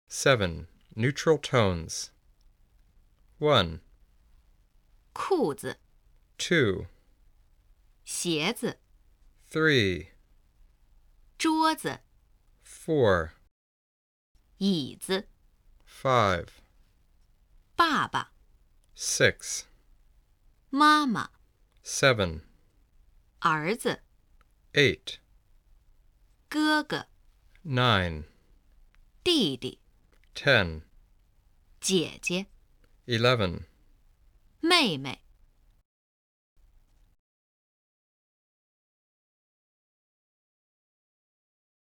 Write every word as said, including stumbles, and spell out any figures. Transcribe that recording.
Seven. Neutral tones. One, 裤子、 two, 鞋子、 three, 桌子、 four, 椅子、 five, 爸爸、 six, 妈妈、 seven, 儿子、 eight, 哥哥、 nine, 弟弟、 ten, 姐姐、 eleven, 妹妹。